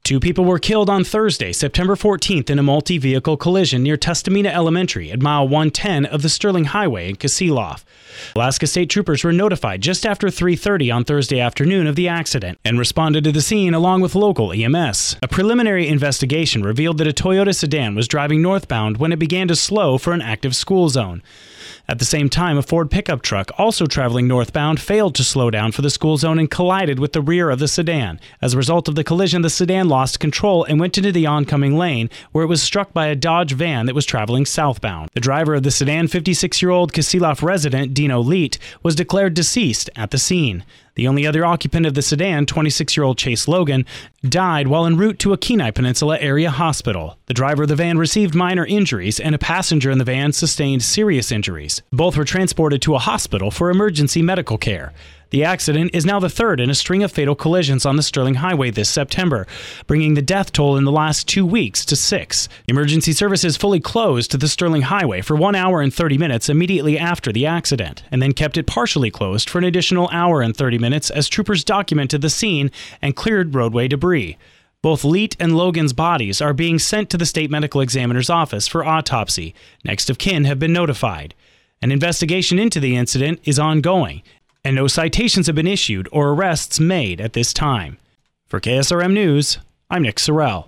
2 people were killed on Thursday, September 14th in a multi-vehicle collision near Tustamina Elementary at mile 110 of the Sterling Highway in Kasilof. Alaska State Troopers were notified just after 3:30 on Thursday afternoon of the accident and responded to the scene along with local EMS. A preliminary investigation revealed that a Toyota sedan was driving northbound when it began to slow for an active school zone. At the same time, a Ford pickup truck, also traveling northbound, failed to slow down for the school zone and collided with the rear of the sedan. As a result of the collision, the sedan lost control and went into the oncoming lane, where it was struck by a Dodge van that was traveling southbound. The driver of the sedan, 56-year-old Kasilof resident Dino Leet, was declared deceased at the scene. The only other occupant of the sedan, 26-year-old Chase Logan, died while en route to a Kenai Peninsula area hospital. The driver of the van received minor injuries, and a passenger in the van sustained serious injuries. Both were transported to a hospital for emergency medical care. The accident is now the third in a string of fatal collisions on the Sterling Highway this September, bringing the death toll in the last 2 weeks to 6. Emergency services fully closed the Sterling Highway for 1 hour and 30 minutes immediately after the accident, and then kept it partially closed for an additional hour and 30 minutes as troopers documented the scene and cleared roadway debris. Both Leet and Logan's bodies are being sent to the state medical examiner's office for autopsy. Next of kin have been notified. An investigation into the incident is ongoing, and no citations have been issued or arrests made at this time. For KSRM News, I'm Nick Sorrell.